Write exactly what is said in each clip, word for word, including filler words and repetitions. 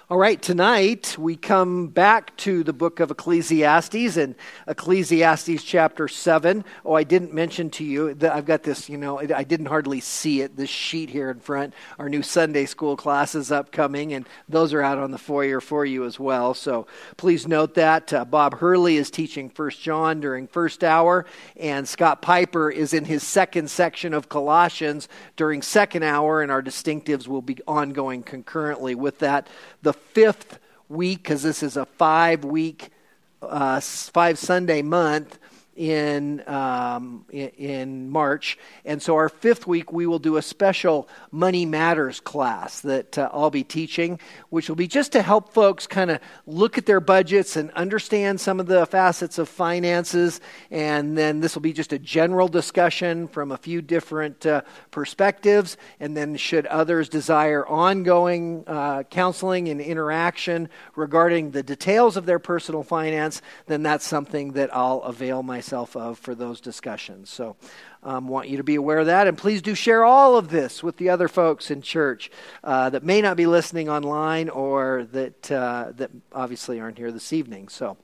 All right, tonight we come back to the book of Ecclesiastes and Ecclesiastes chapter seven. Oh, I didn't mention to you that I've got this, you know, I didn't hardly see it, this sheet here in front. Our new Sunday school class is upcoming, and those are out on the foyer for you as well. So please note that. Uh, Bob Hurley is teaching First John during first hour, and Scott Piper is in his second section of Colossians during second hour, and our distinctives will be ongoing concurrently with that. The fifth week, because this is a five-week, uh, five Sunday month in, um, in in March, and so our fifth week we will do a special Money Matters class that uh, I'll be teaching, which will be just to help folks kind of look at their budgets and understand some of the facets of finances, and then this will be just a general discussion from a few different uh, perspectives, and then should others desire ongoing uh, counseling and interaction regarding the details of their personal finance, then that's something that I'll avail myself of for those discussions. So I um, want you to be aware of that, and please do share all of this with the other folks in church uh, that may not be listening online or that uh, that obviously aren't here this evening. So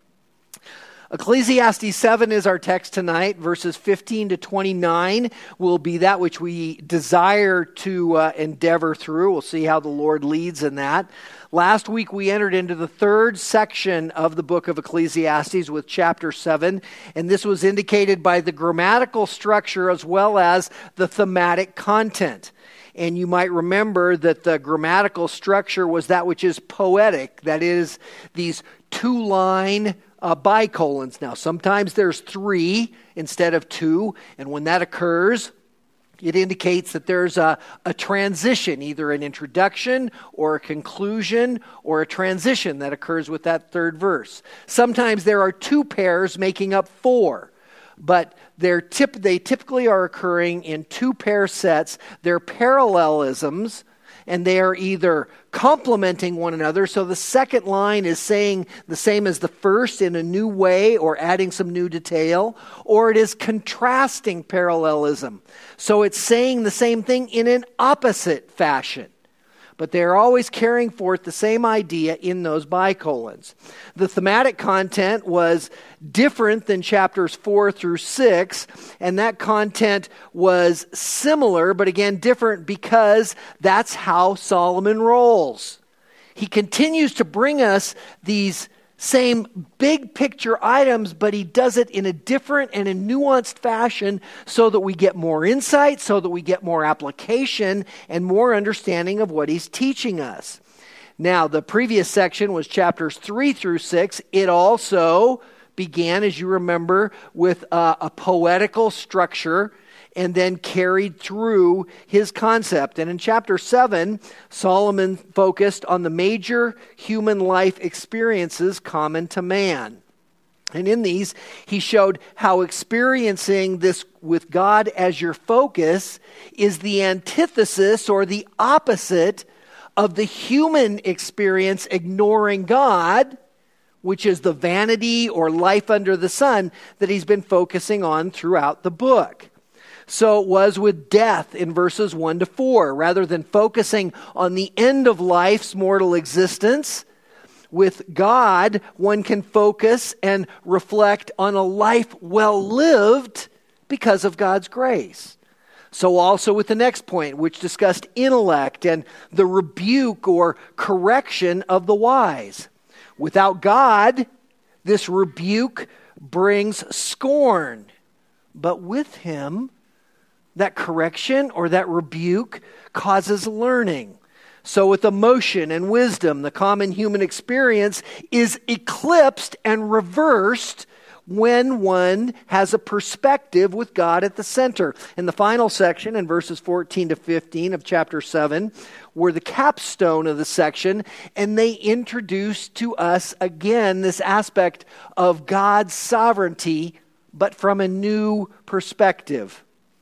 Ecclesiastes seven is our text tonight. Verses fifteen to twenty-nine will be that which we desire to uh, endeavor through. We'll see how the Lord leads in that. Last week we entered into the third section of the book of Ecclesiastes with chapter seven, and this was indicated by the grammatical structure as well as the thematic content. And you might remember that the grammatical structure was that which is poetic, that is, these two-line uh, bicolons. Now, sometimes there's three instead of two, and when that occurs, it indicates that there's a, a transition, either an introduction or a conclusion or a transition that occurs with that third verse. Sometimes there are two pairs making up four, but they're tip, they typically are occurring in two pair sets. They're parallelisms, and they are either complementing one another, so the second line is saying the same as the first in a new way or adding some new detail, or it is contrasting parallelism. So it's saying the same thing in an opposite fashion. But they're always carrying forth the same idea in those bicolons. The thematic content was different than chapters four through six, and that content was similar, but again different because that's how Solomon rolls. He continues to bring us these same big picture items, but he does it in a different and a nuanced fashion so that we get more insight, so that we get more application and more understanding of what he's teaching us. Now, the previous section was chapters three through six. It also began, as you remember, with a, a poetical structure and then carried through his concept. And in chapter seven, Solomon focused on the major human life experiences common to man. And in these, he showed how experiencing this with God as your focus is the antithesis or the opposite of the human experience ignoring God, which is the vanity or life under the sun that he's been focusing on throughout the book. So it was with death in verses one to four. Rather than focusing on the end of life's mortal existence, with God, one can focus and reflect on a life well lived because of God's grace. So also with the next point, which discussed intellect and the rebuke or correction of the wise. Without God, this rebuke brings scorn. But with him, that correction or that rebuke causes learning. So with emotion and wisdom, the common human experience is eclipsed and reversed when one has a perspective with God at the center. In the final section, in verses fourteen to fifteen of chapter seven, were the capstone of the section, and they introduced to us again this aspect of God's sovereignty, but from a new perspective.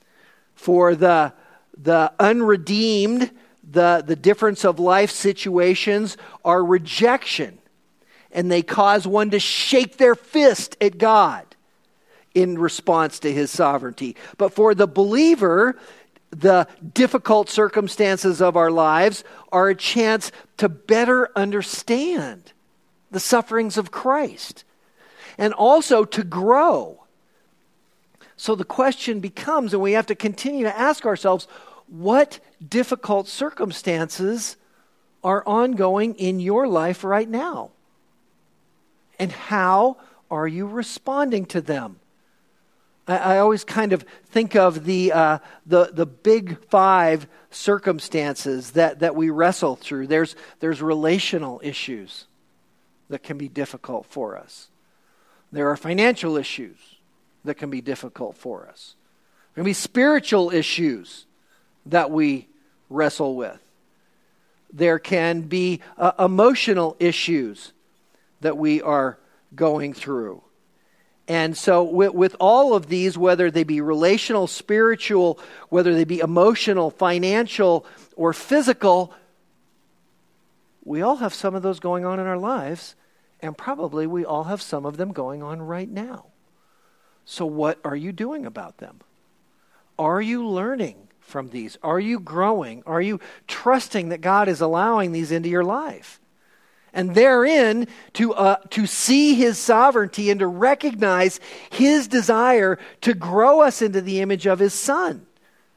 For the, the unredeemed, the, the difference of life situations are rejection. And they cause one to shake their fist at God in response to his sovereignty. But for the believer, the difficult circumstances of our lives are a chance to better understand the sufferings of Christ and also to grow. So the question becomes, and we have to continue to ask ourselves, what difficult circumstances are ongoing in your life right now? And how are you responding to them? I, I always kind of think of the uh, the the big five circumstances that, that we wrestle through. There's there's relational issues that can be difficult for us. There are financial issues that can be difficult for us. There can be spiritual issues that we wrestle with. There can be uh, emotional issues that we are going through. And so with, with all of these, whether they be relational, spiritual, whether they be emotional, financial, or physical, we all have some of those going on in our lives, and probably we all have some of them going on right now. So what are you doing about them? Are you learning from these? Are you growing? Are you trusting that God is allowing these into your life? And therein, to uh, to see His sovereignty and to recognize His desire to grow us into the image of His Son.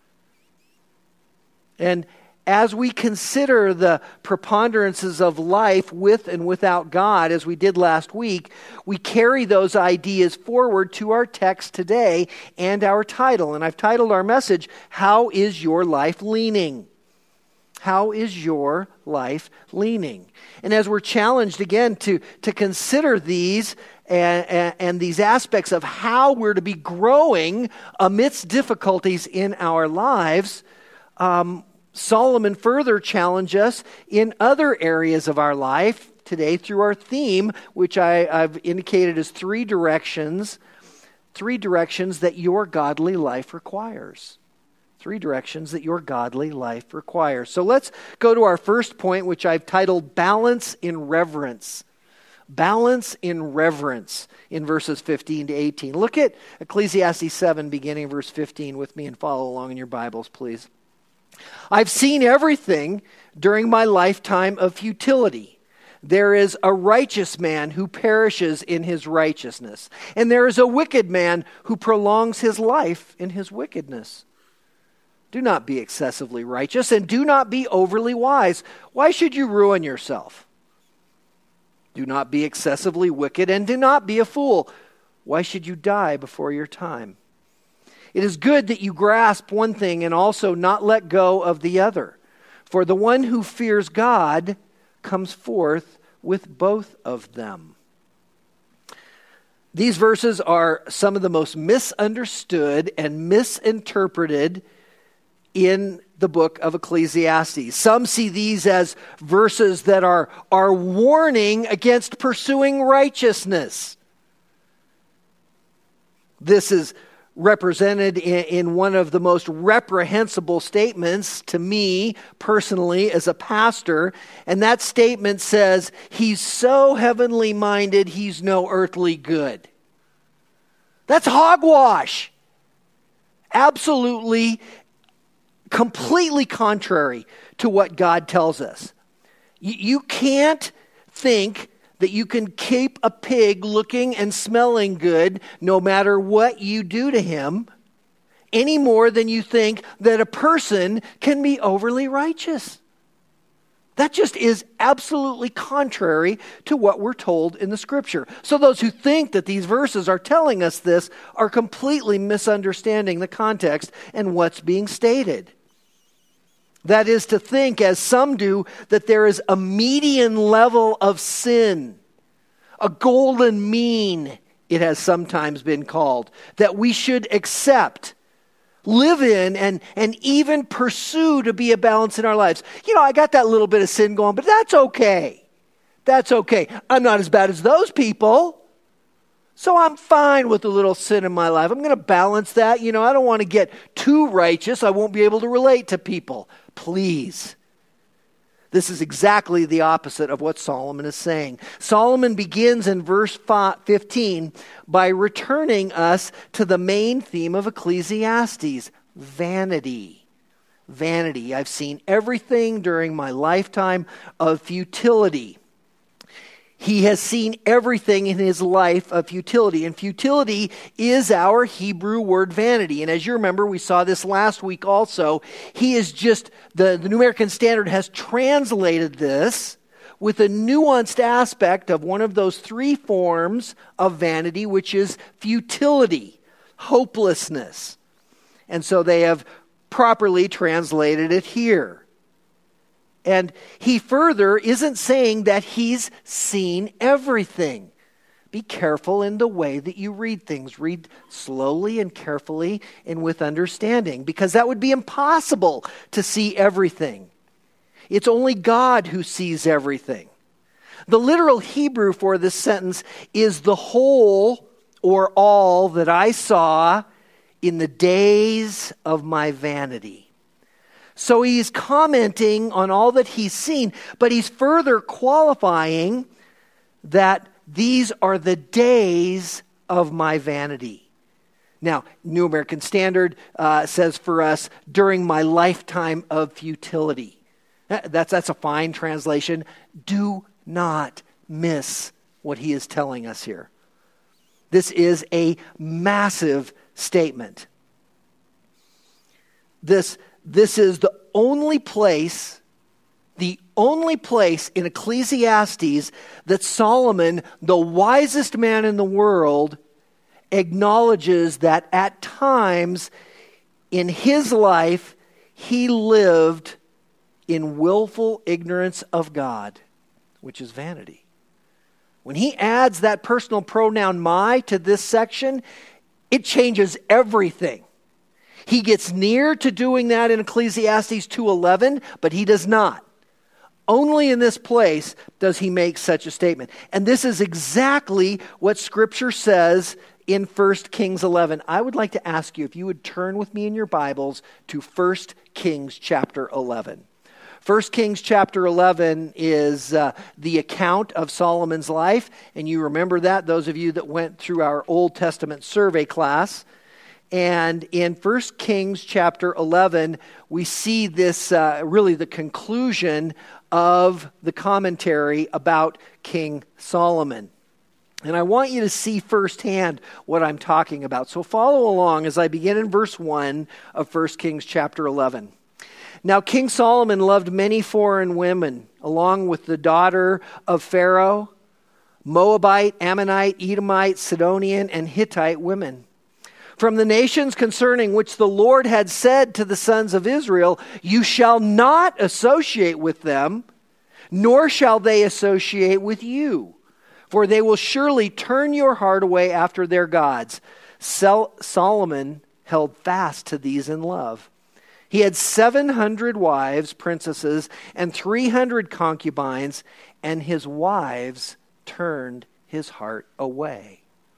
And as we consider the preponderances of life with and without God, as we did last week, we carry those ideas forward to our text today and our title. And I've titled our message, How is Your Life Leaning? How is your life leaning? And as we're challenged again to, to consider these and, and, and these aspects of how we're to be growing amidst difficulties in our lives, um, Solomon further challenged us in other areas of our life today through our theme, which I, I've indicated as three directions, three directions that your godly life requires. Three directions that your godly life requires. So let's go to our first point, which I've titled Balance in Reverence. Balance in reverence in verses fifteen to eighteen. Look at Ecclesiastes seven, beginning verse fifteen with me and follow along in your Bibles, please. I've seen everything during my lifetime of futility. There is a righteous man who perishes in his righteousness, and there is a wicked man who prolongs his life in his wickedness. Do not be excessively righteous, and do not be overly wise. Why should you ruin yourself? Do not be excessively wicked, and do not be a fool. Why should you die before your time? It is good that you grasp one thing and also not let go of the other. For the one who fears God comes forth with both of them. These verses are some of the most misunderstood and misinterpreted in the book of Ecclesiastes. Some see these as verses that are, are warning against pursuing righteousness. This is represented in, in one of the most reprehensible statements to me personally as a pastor. And that statement says, he's so heavenly minded, he's no earthly good. That's hogwash. Absolutely, completely contrary to what God tells us. You, you can't think that you can keep a pig looking and smelling good no matter what you do to him, any more than you think that a person can be overly righteous. That just is absolutely contrary to what we're told in the Scripture. So those who think that these verses are telling us this are completely misunderstanding the context and what's being stated. That is to think, as some do, that there is a median level of sin, a golden mean, it has sometimes been called, that we should accept, live in, and, and even pursue to be a balance in our lives. You know, I got that little bit of sin going, but that's okay. That's okay. I'm not as bad as those people. So I'm fine with a little sin in my life. I'm going to balance that. You know, I don't want to get too righteous. I won't be able to relate to people. Please. This is exactly the opposite of what Solomon is saying. Solomon begins in verse fifteen by returning us to the main theme of Ecclesiastes, vanity. vanity. I've seen everything during my lifetime of futility. He has seen everything in his life of futility. And futility is our Hebrew word vanity. And as you remember, we saw this last week also. He is just, the, the New American Standard has translated this with a nuanced aspect of one of those three forms of vanity, which is futility, hopelessness. And so they have properly translated it here. And he further isn't saying that he's seen everything. Be careful in the way that you read things. Read slowly and carefully and with understanding, because that would be impossible to see everything. It's only God who sees everything. The literal Hebrew for this sentence is the whole or all that I saw in the days of my vanity. So he's commenting on all that he's seen, but he's further qualifying that these are the days of my vanity. Now, New American Standard uh, says for us, during my lifetime of futility. That's, that's a fine translation. Do not miss what he is telling us here. This is a massive statement. This This is the only place, the only place in Ecclesiastes that Solomon, the wisest man in the world, acknowledges that at times in his life he lived in willful ignorance of God, which is vanity. When he adds that personal pronoun my to this section, it changes everything. He gets near to doing that in Ecclesiastes two eleven, but he does not. Only in this place does he make such a statement. And this is exactly what Scripture says in First Kings eleven. I would like to ask you if you would turn with me in your Bibles to First Kings chapter eleven. First Kings chapter eleven is uh, the account of Solomon's life. And you remember that, those of you that went through our Old Testament survey class. And in First Kings chapter eleven, we see this, uh, really the conclusion of the commentary about King Solomon. And I want you to see firsthand what I'm talking about. So follow along as I begin in verse one of First Kings chapter eleven. Now King Solomon loved many foreign women, along with the daughter of Pharaoh, Moabite, Ammonite, Edomite, Sidonian, and Hittite women. From the nations concerning which the Lord had said to the sons of Israel, you shall not associate with them, nor shall they associate with you, for they will surely turn your heart away after their gods. Sol- Solomon held fast to these in love. He had seven hundred wives, princesses, and three hundred concubines, and his wives turned his heart away.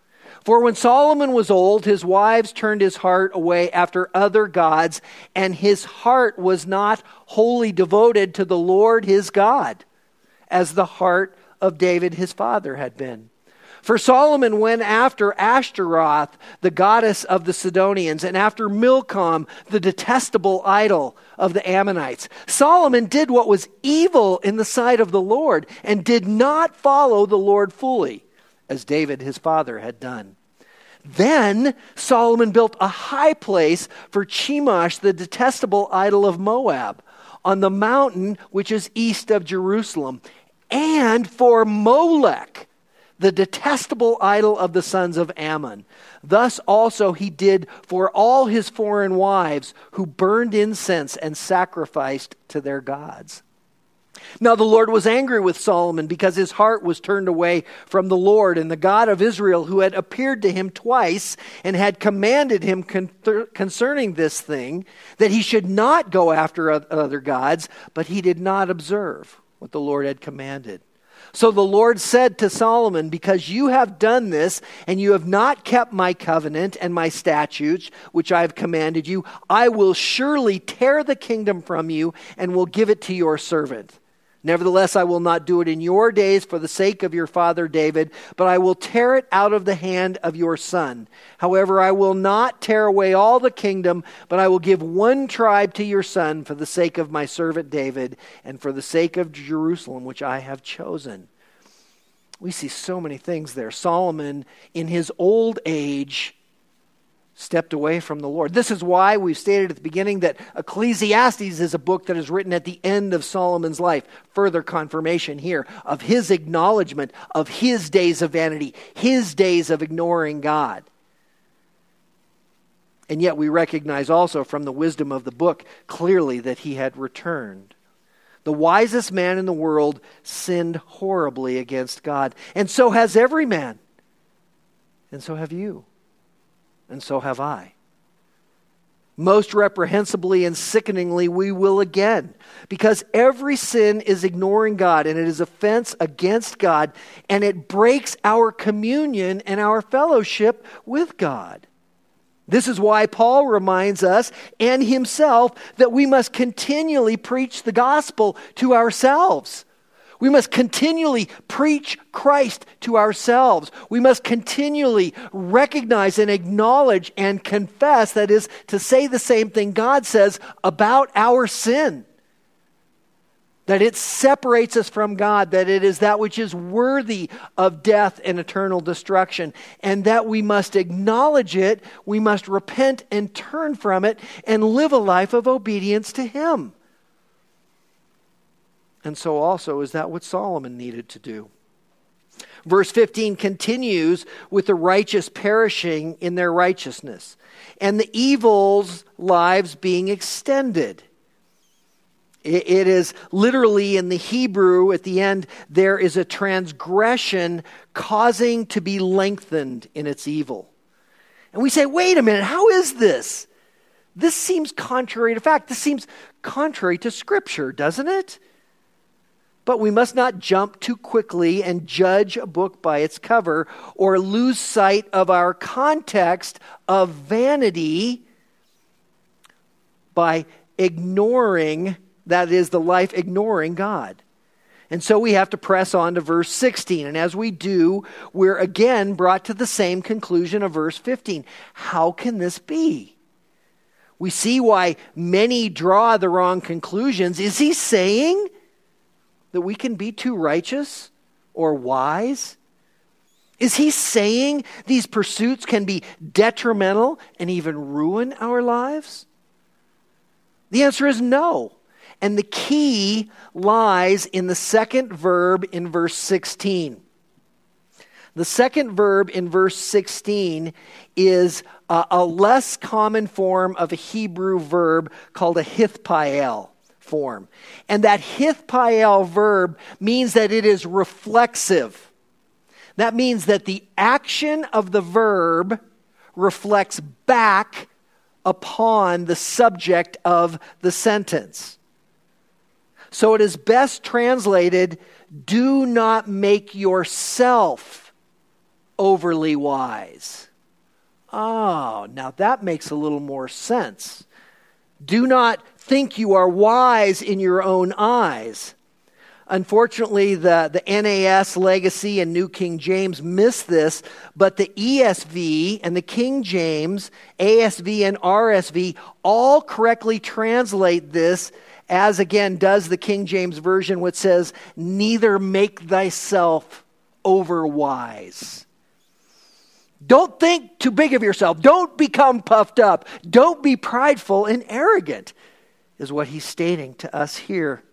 For when Solomon was old, his wives turned his heart away after other gods, and his heart was not wholly devoted to the Lord his God, as the heart of David his father had been. For Solomon went after Ashtaroth, the goddess of the Sidonians, and after Milcom, the detestable idol of the Ammonites. Solomon did what was evil in the sight of the Lord, and did not follow the Lord fully, as David his father had done. Then Solomon built a high place for Chemosh, the detestable idol of Moab, on the mountain which is east of Jerusalem, and for Molech, the detestable idol of the sons of Ammon. Thus also he did for all his foreign wives who burned incense and sacrificed to their gods. Now the Lord was angry with Solomon because his heart was turned away from the Lord and the God of Israel, who had appeared to him twice and had commanded him con- concerning this thing, that he should not go after other gods, but he did not observe what the Lord had commanded. So the Lord said to Solomon, because you have done this, and you have not kept my covenant and my statutes, which I have commanded you, I will surely tear the kingdom from you and will give it to your servant. Nevertheless, I will not do it in your days for the sake of your father David, but I will tear it out of the hand of your son. However, I will not tear away all the kingdom, but I will give one tribe to your son for the sake of my servant David and for the sake of Jerusalem, which I have chosen." We see so many things there. Solomon, in his old age, stepped away from the Lord. This is why we've stated at the beginning that Ecclesiastes is a book that is written at the end of Solomon's life. Further confirmation here of his acknowledgement of his days of vanity, his days of ignoring God. And yet we recognize also from the wisdom of the book clearly that he had returned. The wisest man in the world sinned horribly against God. And so has every man. And so have you. And so have I. Most reprehensibly and sickeningly we will again. Because every sin is ignoring God, and it is offense against God, and it breaks our communion and our fellowship with God. This is why Paul reminds us and himself that we must continually preach the gospel to ourselves. We must continually preach Christ to ourselves. We must continually recognize and acknowledge and confess, that is, to say the same thing God says about our sin. That it separates us from God, that it is that which is worthy of death and eternal destruction, and that we must acknowledge it, we must repent and turn from it, and live a life of obedience to Him. And so also is that what Solomon needed to do. Verse fifteen continues with the righteous perishing in their righteousness, and the evil's lives being extended. It is literally in the Hebrew at the end, there is a transgression causing to be lengthened in its evil. And we say, wait a minute, how is this? This seems contrary to fact. This seems contrary to Scripture, doesn't it? But we must not jump too quickly and judge a book by its cover or lose sight of our context of vanity by ignoring, that is, the life ignoring God. And so we have to press on to verse sixteen. And as we do, we're again brought to the same conclusion of verse fifteen. How can this be? We see why many draw the wrong conclusions. Is he saying that we can be too righteous or wise? Is he saying these pursuits can be detrimental and even ruin our lives? The answer is no. And the key lies in the second verb in verse sixteen. The second verb in verse sixteen is a, a less common form of a Hebrew verb called a hithpael form. And that hithpael verb means that it is reflexive. That means that the action of the verb reflects back upon the subject of the sentence. So it is best translated, do not make yourself overly wise. Oh, now that makes a little more sense. Do not think you are wise in your own eyes. Unfortunately, the, the N A S Legacy and New King James miss this, but the E S V and the King James, A S V and R S V all correctly translate this, as again does the King James Version, which says, neither make thyself overwise. Don't think too big of yourself. Don't become puffed up. Don't be prideful and arrogant, is what he's stating to us here.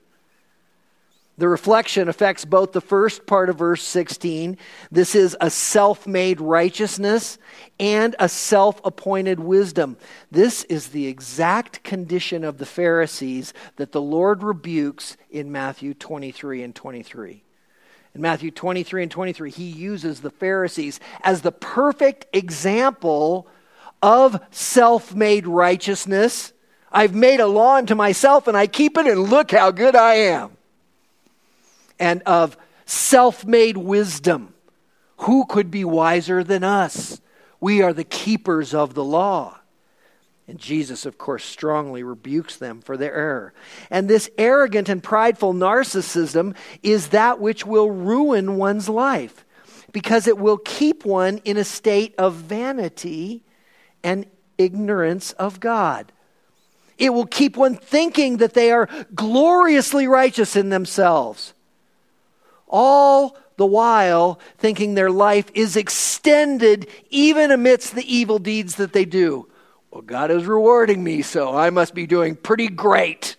The reflection affects both the first part of verse sixteen. This is a self-made righteousness and a self-appointed wisdom. This is the exact condition of the Pharisees that the Lord rebukes in Matthew twenty-three and twenty-three. In Matthew twenty-three and twenty-three, he uses the Pharisees as the perfect example of self-made righteousness. I've made a law unto myself and I keep it, and look how good I am. And of self-made wisdom. Who could be wiser than us? We are the keepers of the law. And Jesus, of course, strongly rebukes them for their error. And this arrogant and prideful narcissism is that which will ruin one's life, because it will keep one in a state of vanity and ignorance of God. It will keep one thinking that they are gloriously righteous in themselves, all the while thinking their life is extended even amidst the evil deeds that they do. Well, God is rewarding me, so I must be doing pretty great.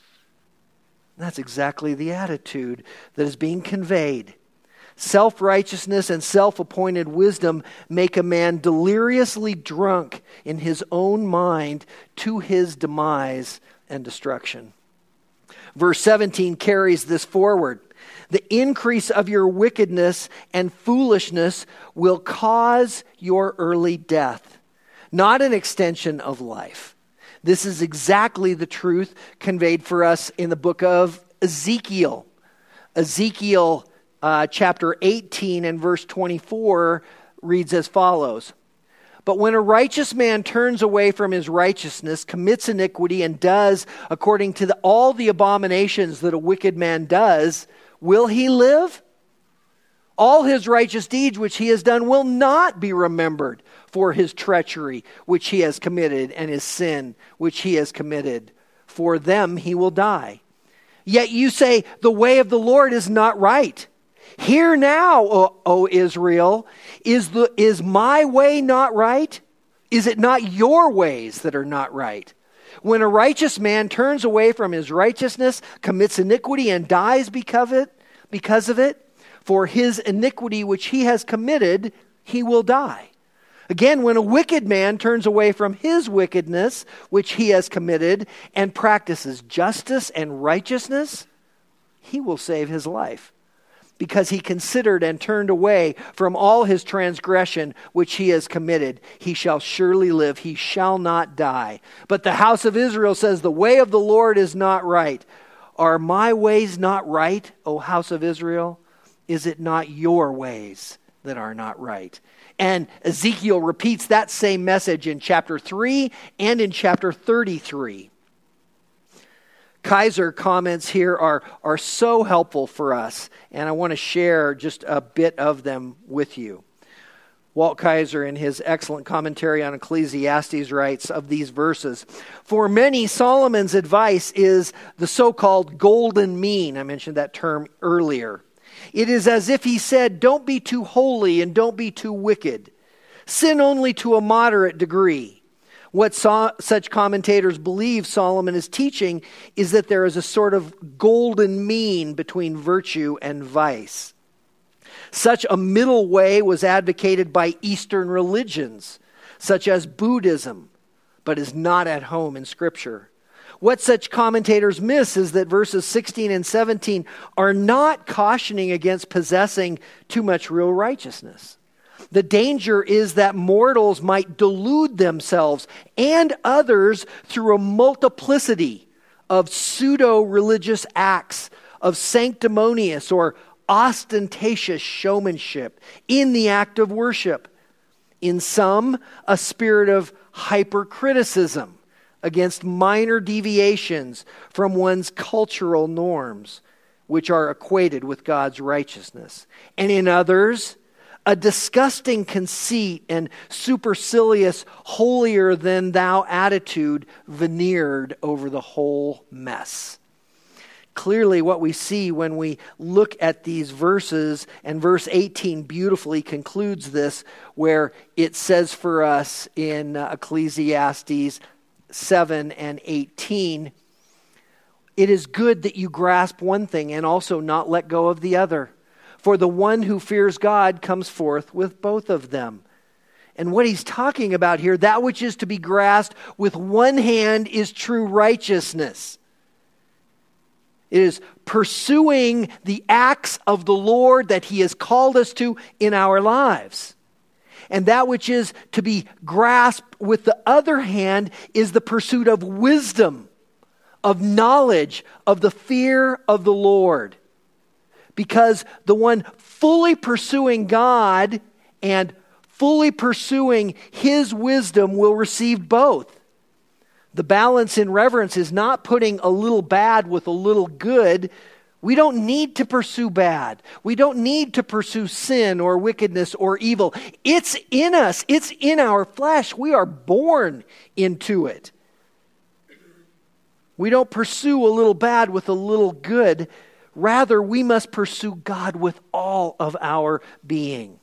That's exactly the attitude that is being conveyed. Self-righteousness and self-appointed wisdom make a man deliriously drunk in his own mind to his demise and destruction. Verse seventeen carries this forward. The increase of your wickedness and foolishness will cause your early death, not an extension of life. This is exactly the truth conveyed for us in the book of Ezekiel. Ezekiel uh, chapter eighteen and verse twenty-four reads as follows. But when a righteous man turns away from his righteousness, commits iniquity, and does according to the, all the abominations that a wicked man does, will he live? All his righteous deeds which he has done will not be remembered for his treachery which he has committed and his sin which he has committed. For them he will die. Yet you say, the way of the Lord is not right. Hear now, O, o Israel, is, the, is my way not right? Is it not your ways that are not right? When a righteous man turns away from his righteousness, commits iniquity, and dies because of it, because of it, for his iniquity which he has committed, he will die. Again, when a wicked man turns away from his wickedness which he has committed and practices justice and righteousness, he will save his life, because he considered and turned away from all his transgression which he has committed. He shall surely live, he shall not die. But the house of Israel says, the way of the Lord is not right. Are my ways not right, O house of Israel? Is it not your ways that are not right? And Ezekiel repeats that same message in chapter three and in chapter thirty-three. Kaiser comments here are, are so helpful for us, and I want to share just a bit of them with you. Walt Kaiser, in his excellent commentary on Ecclesiastes, writes of these verses, for many, Solomon's advice is the so-called golden mean. I mentioned that term earlier. It is as if he said, don't be too holy and don't be too wicked. Sin only to a moderate degree. What so, such commentators believe Solomon is teaching is that there is a sort of golden mean between virtue and vice. Such a middle way was advocated by Eastern religions, such as Buddhism, but is not at home in Scripture. What such commentators miss is that verses sixteen and seventeen are not cautioning against possessing too much real righteousness. The danger is that mortals might delude themselves and others through a multiplicity of pseudo-religious acts of sanctimonious or ostentatious showmanship in the act of worship. In some, a spirit of hypercriticism against minor deviations from one's cultural norms, which are equated with God's righteousness. And in others, a disgusting conceit and supercilious holier-than-thou attitude veneered over the whole mess. Clearly, what we see when we look at these verses, and verse eighteen beautifully concludes this, where it says for us in uh, Ecclesiastes seven and eighteen, it is good that you grasp one thing and also not let go of the other. For the one who fears God comes forth with both of them. And what he's talking about here, that which is to be grasped with one hand is true righteousness. It is pursuing the acts of the Lord that he has called us to in our lives. And that which is to be grasped with the other hand is the pursuit of wisdom, of knowledge, of the fear of the Lord. Because the one fully pursuing God and fully pursuing his wisdom will receive both. The balance in reverence is not putting a little bad with a little good. We don't need to pursue bad. We don't need to pursue sin or wickedness or evil. It's in us. It's in our flesh. We are born into it. We don't pursue a little bad with a little good. Rather, we must pursue God with all of our being.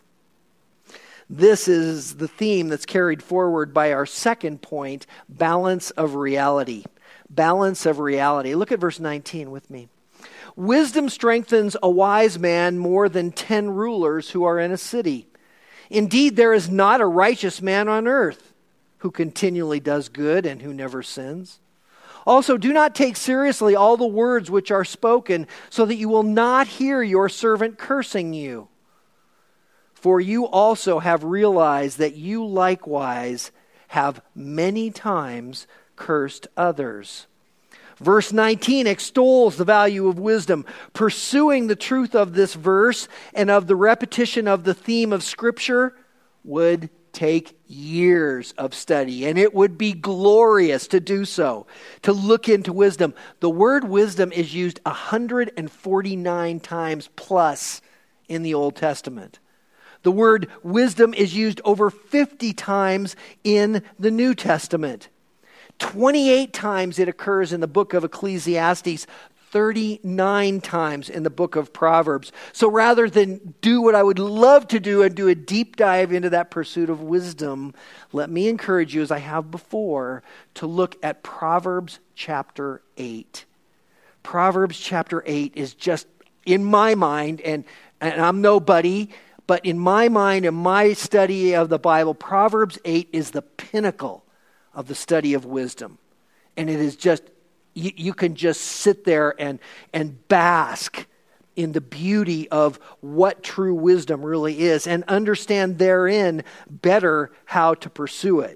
This is the theme that's carried forward by our second point, balance of reality. Balance of reality. Look at verse nineteen with me. Wisdom strengthens a wise man more than ten rulers who are in a city. Indeed, there is not a righteous man on earth who continually does good and who never sins. Also, do not take seriously all the words which are spoken, so that you will not hear your servant cursing you. For you also have realized that you likewise have many times cursed others. Verse nineteen extols the value of wisdom. Pursuing the truth of this verse and of the repetition of the theme of Scripture would take years of study, and it would be glorious to do so, to look into wisdom. The word wisdom is used one hundred forty-nine times plus in the Old Testament. The word wisdom is used over fifty times in the New Testament. twenty-eight times it occurs in the book of Ecclesiastes, thirty-nine times in the book of Proverbs. So rather than do what I would love to do and do a deep dive into that pursuit of wisdom, let me encourage you, as I have before, to look at Proverbs chapter eight. Proverbs chapter eight is just, in my mind, and, and I'm nobody, but in my mind and my study of the Bible, Proverbs eight is the pinnacle of the study of wisdom. And it is just, you, you can just sit there and, and bask in the beauty of what true wisdom really is and understand therein better how to pursue it.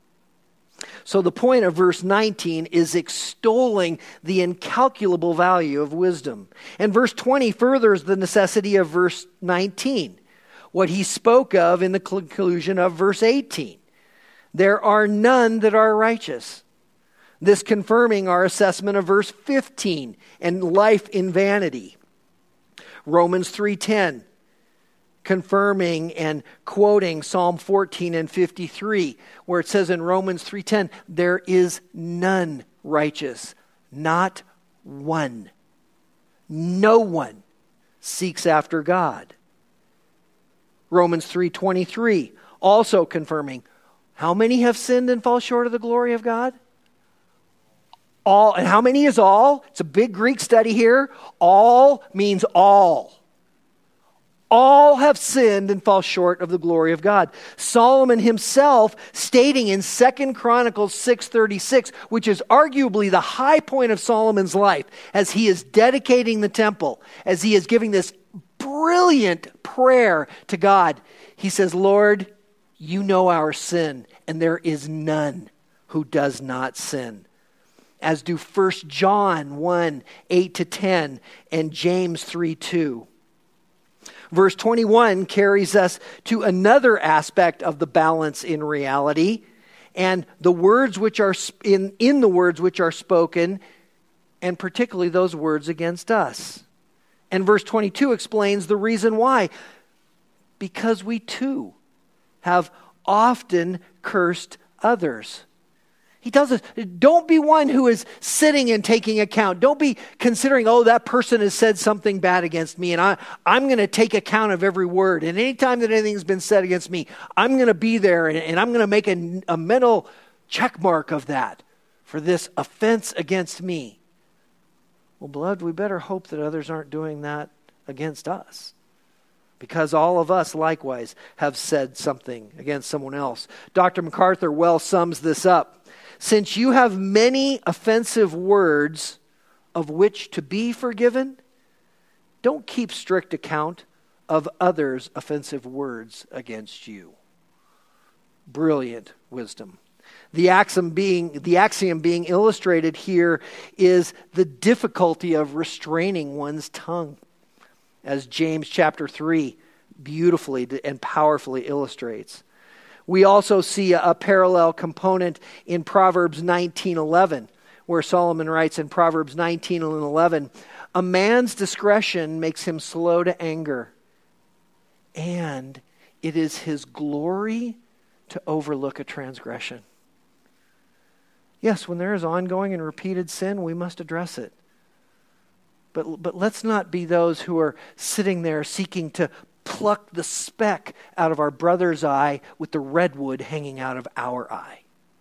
So the point of verse nineteen is extolling the incalculable value of wisdom. And verse twenty furthers the necessity of verse nineteen, what he spoke of in the conclusion of verse eighteen. There are none that are righteous. This confirming our assessment of verse fifteen and life in vanity. Romans three ten, confirming and quoting Psalm fourteen and fifty-three, where it says in Romans three ten, there is none righteous, not one. No one seeks after God. Romans three twenty-three, also confirming, how many have sinned and fall short of the glory of God? All. And how many is all? It's a big Greek study here. All means all. All have sinned and fall short of the glory of God. Solomon himself stating in Second Chronicles six thirty-six, which is arguably the high point of Solomon's life, as he is dedicating the temple, as he is giving this brilliant prayer to God. He says, Lord, you know our sin, and there is none who does not sin. As do First John one, eight to ten, and James three two. Verse twenty-one carries us to another aspect of the balance in reality, and the words which are in, in the words which are spoken, and particularly those words against us. And verse twenty-two explains the reason why. Because we too have often cursed others. He tells us, don't be one who is sitting and taking account. Don't be considering, oh, that person has said something bad against me, and I, I'm going to take account of every word. And anytime that anything's been said against me, I'm going to be there, and, and I'm going to make a, a mental check mark of that for this offense against me. Well, beloved, we better hope that others aren't doing that against us, because all of us likewise have said something against someone else. Doctor MacArthur well sums this up. Since you have many offensive words of which to be forgiven, don't keep strict account of others' offensive words against you. Brilliant wisdom. The axiom being, the axiom being illustrated here is the difficulty of restraining one's tongue, as James chapter three beautifully and powerfully illustrates. We also see a, a parallel component in Proverbs nineteen eleven, where Solomon writes in Proverbs nineteen and eleven, "A man's discretion makes him slow to anger, and it is his glory to overlook a transgression." Yes, when there is ongoing and repeated sin, we must address it. But, but let's not be those who are sitting there seeking to pluck the speck out of our brother's eye with the redwood hanging out of our eye.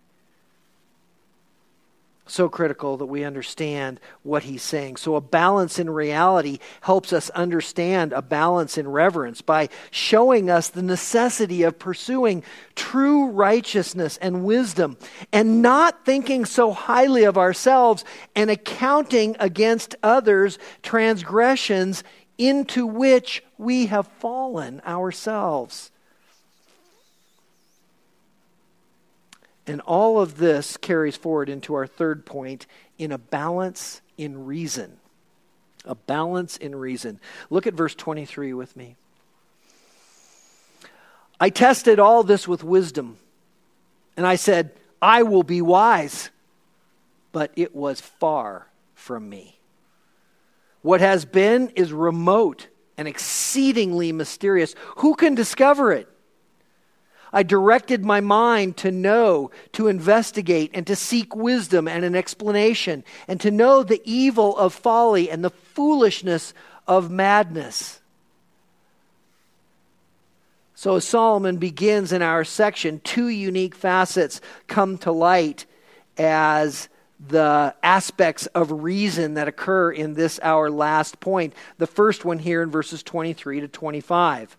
So critical that we understand what he's saying. So a balance in reality helps us understand a balance in reverence by showing us the necessity of pursuing true righteousness and wisdom and not thinking so highly of ourselves and accounting against others transgressions into which we have fallen ourselves. And all of this carries forward into our third point, in a balance in reason. A balance in reason. Look at verse twenty-three with me. "I tested all this with wisdom, and I said, I will be wise, but it was far from me. What has been is remote and exceedingly mysterious. Who can discover it? I directed my mind to know, to investigate, and to seek wisdom and an explanation, and to know the evil of folly and the foolishness of madness." So as Solomon begins in our section, two unique facets come to light as the aspects of reason that occur in this, our last point. The first one here in verses twenty-three to twenty-five.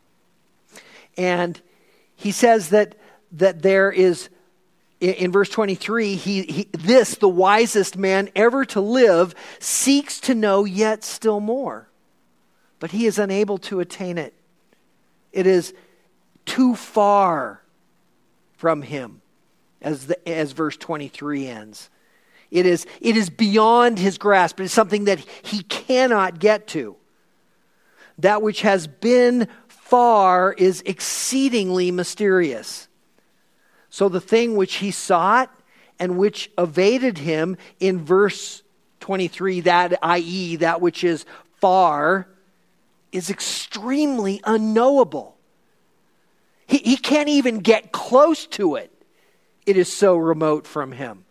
And he says that that there is, in verse twenty-three, he, he this, the wisest man ever to live, seeks to know yet still more, but he is unable to attain it. It is too far from him, as the as verse twenty-three ends. It is it is beyond his grasp. It is something that he cannot get to. That which has been far is exceedingly mysterious. So the thing which he sought and which evaded him in verse twenty-three, that that is that which is far, is extremely unknowable. He, he can't even get close to it. It is so remote from him.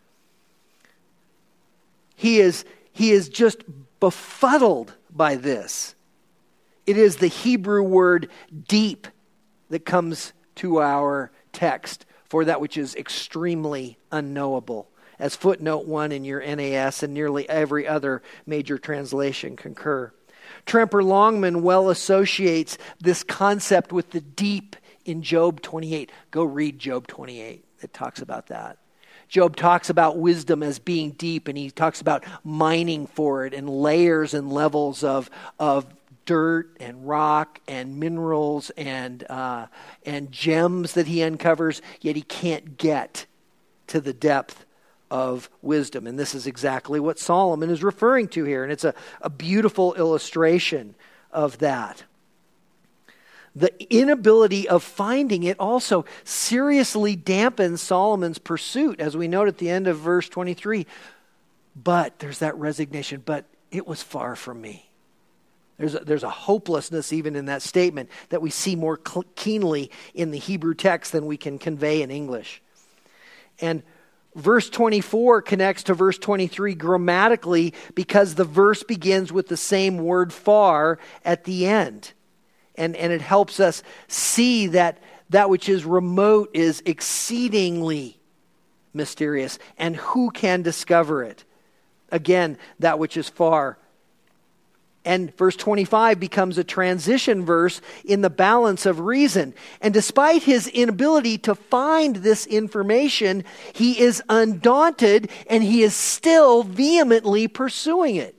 He is, he is just befuddled by this. It is the Hebrew word deep that comes to our text for that which is extremely unknowable, as footnote one in your N A S and nearly every other major translation concur. Tremper Longman well associates this concept with the deep in Job twenty-eight. Go read Job twenty-eight. It talks about that. Job talks about wisdom as being deep, and he talks about mining for it and layers and levels of of dirt and rock and minerals and uh, and gems that he uncovers, yet he can't get to the depth of wisdom. And this is exactly what Solomon is referring to here. And it's a, a beautiful illustration of that. The inability of finding it also seriously dampens Solomon's pursuit, as we note at the end of verse twenty-three. But there's that resignation, but it was far from me. There's a, there's a hopelessness even in that statement that we see more cl- keenly in the Hebrew text than we can convey in English. And verse twenty-four connects to verse twenty-three grammatically because the verse begins with the same word far at the end. And, and it helps us see that that which is remote is exceedingly mysterious. And who can discover it? Again, that which is far. And verse twenty-five becomes a transition verse in the balance of reason. And despite his inability to find this information, he is undaunted and he is still vehemently pursuing it.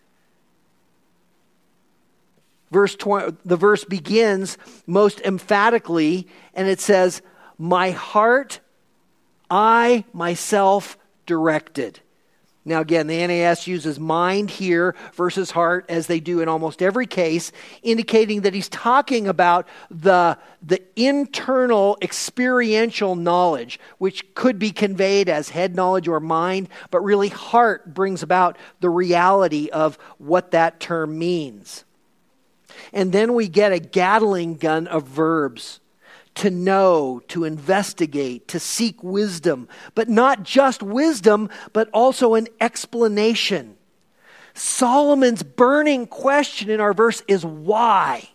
Verse twenty, the verse begins most emphatically, and it says, "My heart, I myself directed." Now again, the N A S uses mind here versus heart, as they do in almost every case, indicating that he's talking about the, the internal experiential knowledge, which could be conveyed as head knowledge or mind, but really heart brings about the reality of what that term means. And then we get a Gatling gun of verbs. To know, to investigate, to seek wisdom. But not just wisdom, but also an explanation. Solomon's burning question in our verse is why?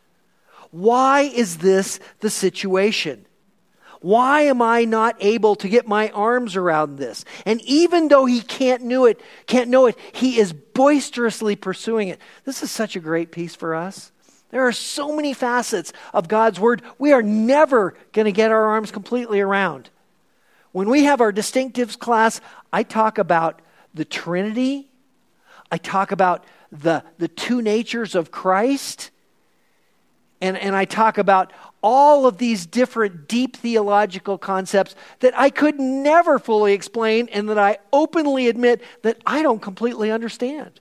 Why is this the situation? Why am I not able to get my arms around this? And even though he can't know it, can't know it, he is boisterously pursuing it. This is such a great piece for us. There are so many facets of God's Word we are never going to get our arms completely around. When we have our distinctives class, I talk about the Trinity. I talk about the, the two natures of Christ. And, and I talk about all of these different deep theological concepts that I could never fully explain and that I openly admit that I don't completely understand.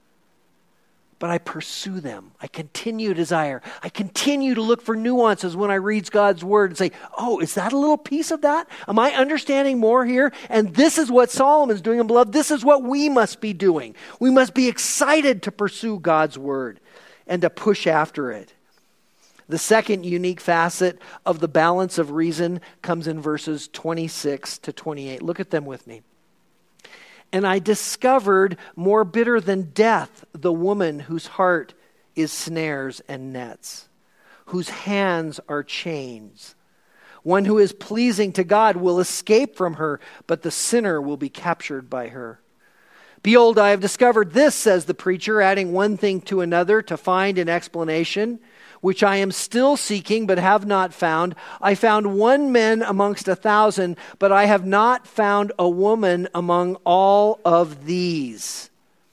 But I pursue them. I continue to desire. I continue to look for nuances when I read God's Word and say, oh, is that a little piece of that? Am I understanding more here? And this is what Solomon's doing, and beloved, this is what we must be doing. We must be excited to pursue God's Word and to push after it. The second unique facet of the balance of reason comes in verses twenty-six to twenty-eight. Look at them with me. And I discovered more bitter than death the woman whose heart is snares and nets, whose hands are chains. One who is pleasing to God will escape from her, but the sinner will be captured by her. Behold, I have discovered this, says the preacher, adding one thing to another to find an explanation, which I am still seeking but have not found. I found one man amongst a thousand, but I have not found a woman among all of these.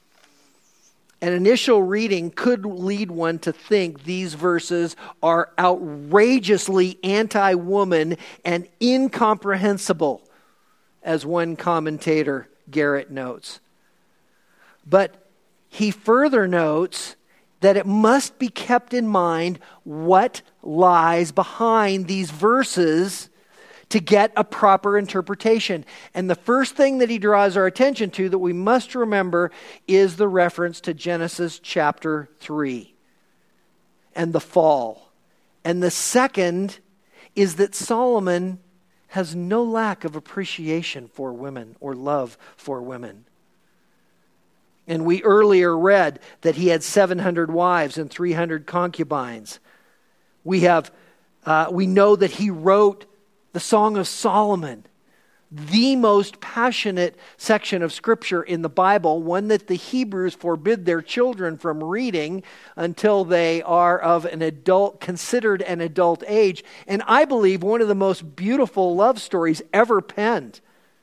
An initial reading could lead one to think these verses are outrageously anti-woman and incomprehensible, as one commentator, Garrett, notes. But he further notes that it must be kept in mind what lies behind these verses to get a proper interpretation. And the first thing that he draws our attention to that we must remember is the reference to Genesis chapter three and the fall. And the second is that Solomon has no lack of appreciation for women or love for women. And we earlier read that he had seven hundred wives and three hundred concubines. We have, uh, we know that he wrote the Song of Solomon, the most passionate section of Scripture in the Bible, one that the Hebrews forbid their children from reading until they are of an adult, considered an adult age. And I believe one of the most beautiful love stories ever penned.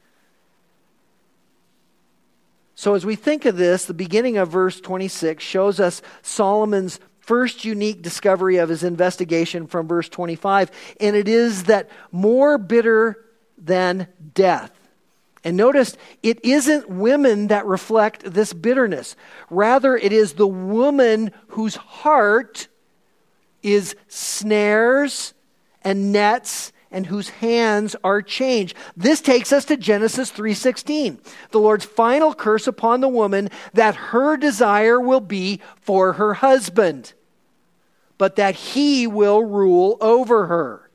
So as we think of this, the beginning of verse twenty-six shows us Solomon's first unique discovery of his investigation from verse twenty-five, and it is that more bitter than death. And notice, it isn't women that reflect this bitterness. Rather, it is the woman whose heart is snares and nets and whose hands are chained. This takes us to Genesis three sixteen. The Lord's final curse upon the woman, that her desire will be for her husband, but that he will rule over her.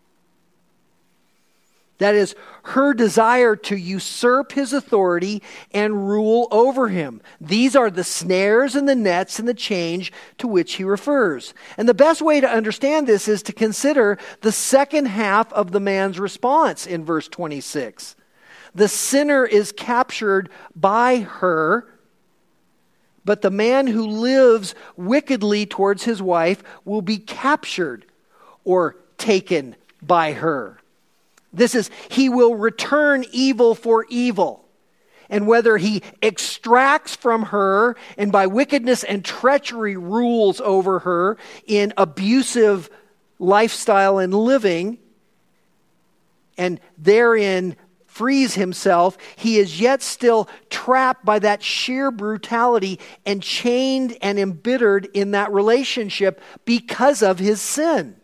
That is, her desire to usurp his authority and rule over him. These are the snares and the nets and the chains to which he refers. And the best way to understand this is to consider the second half of the man's response in verse twenty-six. The sinner is captured by her, but the man who lives wickedly towards his wife will be captured or taken by her. This is, he will return evil for evil. And whether he extracts from her and by wickedness and treachery rules over her in abusive lifestyle and living, and therein frees himself, he is yet still trapped by that sheer brutality and chained and embittered in that relationship because of his sin.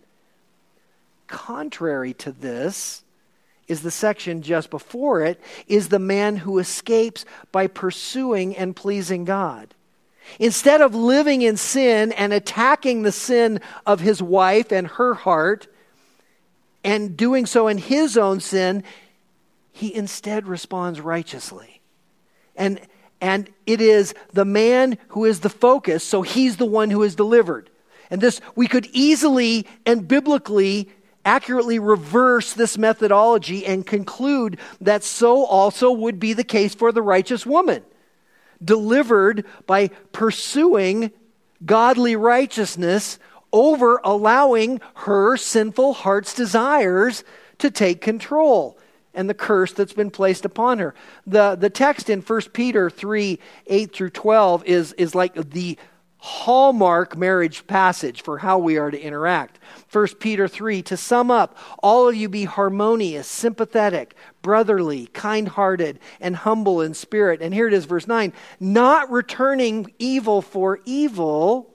Contrary to this is the section just before it, is the man who escapes by pursuing and pleasing God. Instead of living in sin and attacking the sin of his wife and her heart, and doing so in his own sin, he instead responds righteously. And, and it is the man who is the focus, so he's the one who is delivered. And this, we could easily and biblically accurately reverse this methodology and conclude that so also would be the case for the righteous woman, delivered by pursuing godly righteousness over allowing her sinful heart's desires to take control and the curse that's been placed upon her. The, the text in First Peter three, eight through twelve is, is like the hallmark marriage passage for how we are to interact. First Peter three, to sum up, all of you be harmonious, sympathetic, brotherly, kind-hearted, and humble in spirit. And here it is, verse nine, not returning evil for evil,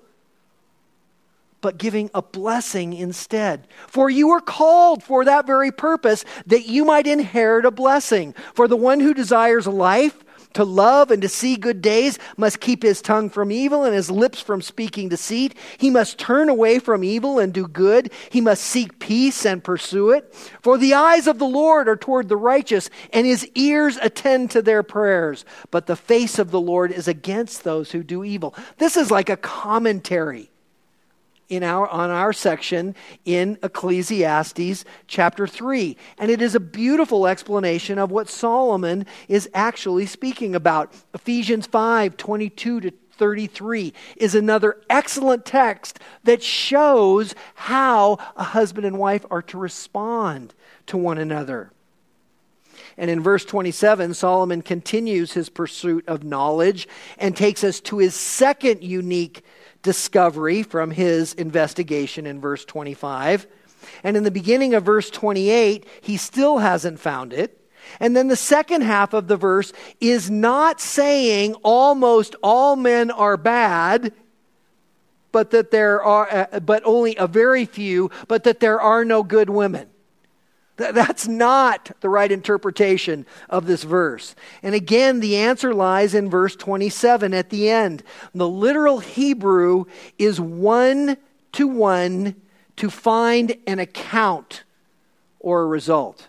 but giving a blessing instead. For you are called for that very purpose, that you might inherit a blessing. For the one who desires life, to love and to see good days, must keep his tongue from evil and his lips from speaking deceit. He must turn away from evil and do good. He must seek peace and pursue it. For the eyes of the Lord are toward the righteous, and his ears attend to their prayers. But the face of the Lord is against those who do evil. This is like a commentary in our on our section in Ecclesiastes chapter three. And it is a beautiful explanation of what Solomon is actually speaking about. Ephesians five, twenty-two to thirty-three is another excellent text that shows how a husband and wife are to respond to one another. And in verse twenty-seven, Solomon continues his pursuit of knowledge and takes us to his second unique discovery from his investigation in verse twenty-five. And in the beginning of verse twenty-eight, he still hasn't found it. And then the second half of the verse is not saying almost all men are bad, but that there are, uh, but only a very few, but that there are no good women. That's not the right interpretation of this verse. And again, the answer lies in verse twenty-seven at the end. The literal Hebrew is one to one to find an account or a result.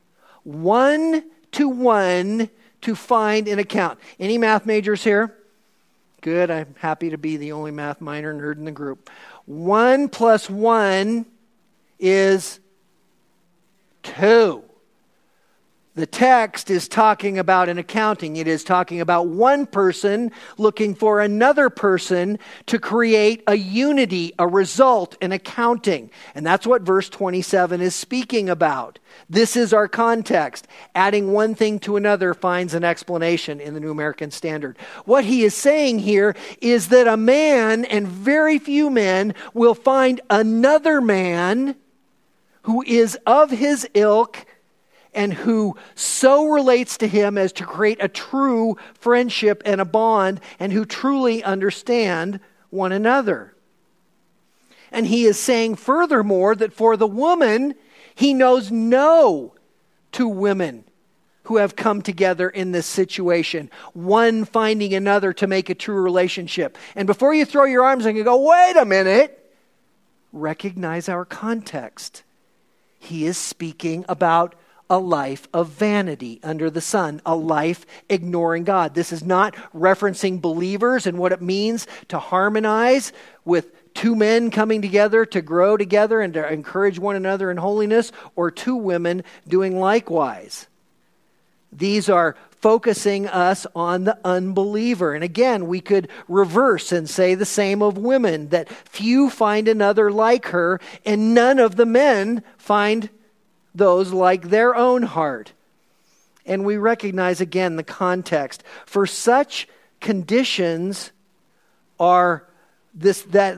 One to one to find an account. Any math majors here? Good, I'm happy to be the only math minor nerd in the group. One plus one is two. The text is talking about an accounting. It is talking about one person looking for another person to create a unity, a result, an accounting. And that's what verse twenty-seven is speaking about. This is our context. Adding one thing to another finds an explanation in the New American Standard. What he is saying here is that a man, and very few men, will find another man who is of his ilk and who so relates to him as to create a true friendship and a bond, and who truly understand one another. And he is saying furthermore that for the woman, he knows no two women who have come together in this situation, one finding another to make a true relationship. And before you throw your arms and you go, wait a minute, recognize our context. He is speaking about a life of vanity under the sun, a life ignoring God. This is not referencing believers and what it means to harmonize with two men coming together to grow together and to encourage one another in holiness, or two women doing likewise. These are focusing us on the unbeliever. And again, we could reverse and say the same of women, that few find another like her, and none of the men find those like their own heart. And we recognize again the context. For such conditions are this that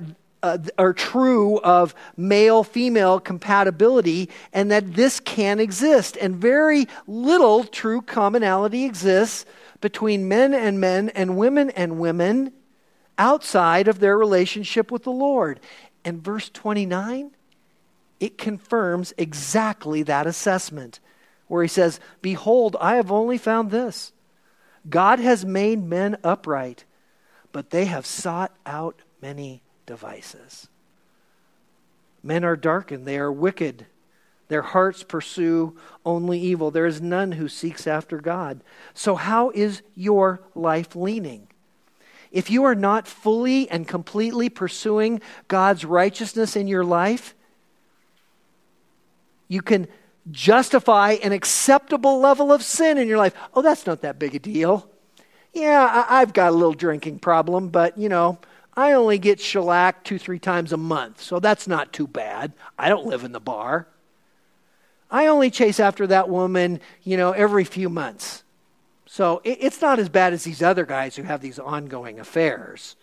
uh, are true of male-female compatibility, and that this can exist. And very little true commonality exists between men and men and women and women outside of their relationship with the Lord. And verse twenty-nine, it confirms exactly that assessment, where he says, "Behold, I have only found this. God has made men upright, but they have sought out many devices. Men are darkened, they are wicked. Their hearts pursue only evil. There is none who seeks after God." So how is your life leaning? If you are not fully and completely pursuing God's righteousness in your life, you can justify an acceptable level of sin in your life. Oh, that's not that big a deal. Yeah, I, I've got a little drinking problem, but, you know, I only get shellacked two, three times a month, so that's not too bad. I don't live in the bar. I only chase after that woman, you know, every few months. So it, it's not as bad as these other guys who have these ongoing affairs.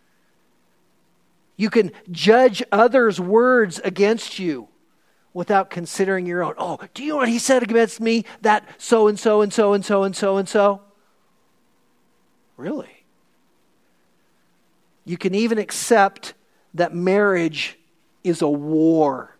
You can judge others' words against you without considering your own. Oh, do you know what he said against me? That so-and-so and so-and-so and so-and-so? Really? You can even accept that marriage is a war,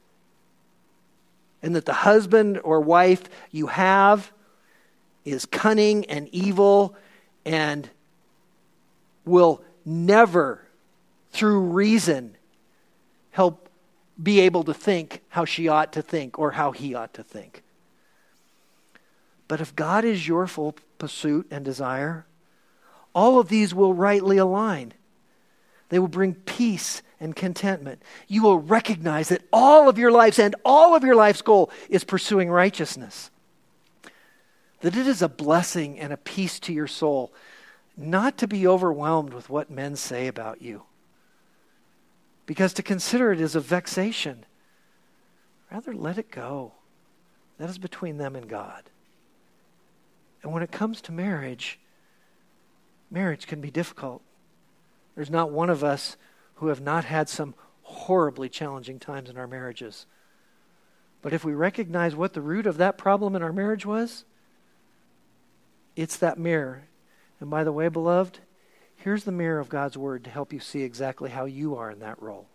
and that the husband or wife you have is cunning and evil and will never, through reason, help be able to think how she ought to think or how he ought to think. But if God is your full pursuit and desire, all of these will rightly align. They will bring peace and contentment. You will recognize that all of your life's and all of your life's goal is pursuing righteousness. That it is a blessing and a peace to your soul, not to be overwhelmed with what men say about you. Because to consider it is a vexation. Rather, let it go. That is between them and God. And when it comes to marriage, marriage can be difficult. There's not one of us who have not had some horribly challenging times in our marriages. But if we recognize what the root of that problem in our marriage was, it's that mirror. And by the way, beloved, here's the mirror of God's Word to help you see exactly how you are in that role.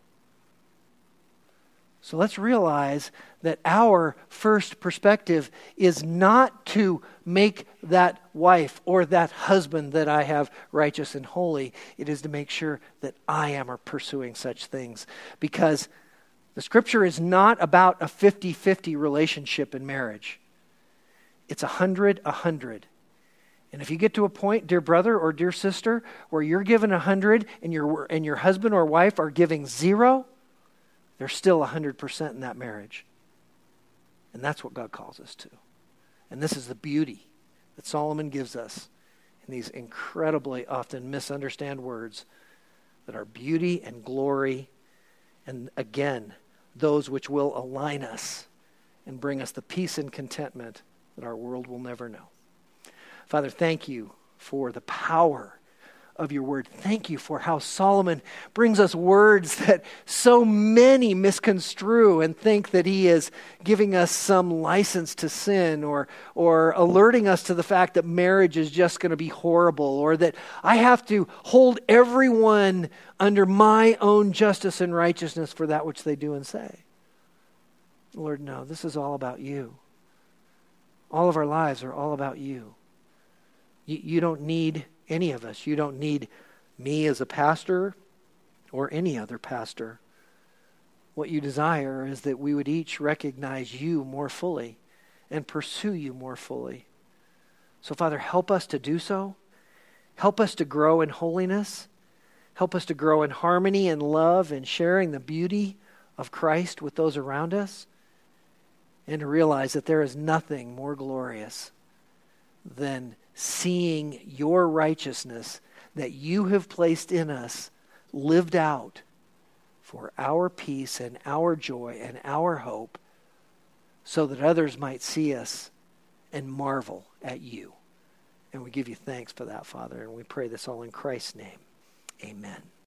So let's realize that our first perspective is not to make that wife or that husband that I have righteous and holy. It is to make sure that I am pursuing such things. Because the Scripture is not about a fifty-fifty relationship in marriage. It's a hundred, a hundred. And if you get to a point, dear brother or dear sister, where you're given a hundred and your and your husband or wife are giving zero, they're still a hundred percent in that marriage. And that's what God calls us to. And this is the beauty that Solomon gives us in these incredibly often misunderstood words that are beauty and glory, and again, those which will align us and bring us the peace and contentment that our world will never know. Father, thank you for the power of your word. Thank you for how Solomon brings us words that so many misconstrue and think that he is giving us some license to sin, or or alerting us to the fact that marriage is just going to be horrible, or that I have to hold everyone under my own justice and righteousness for that which they do and say. Lord, no, this is all about you. All of our lives are all about you. You, you don't need any of us. You don't need me as a pastor or any other pastor. What you desire is that we would each recognize you more fully and pursue you more fully. So, Father, help us to do so. Help us to grow in holiness. Help us to grow in harmony and love and sharing the beauty of Christ with those around us. And to realize that there is nothing more glorious than seeing your righteousness that you have placed in us lived out for our peace and our joy and our hope, so that others might see us and marvel at you. And we give you thanks for that, Father, and we pray this all in Christ's name. Amen.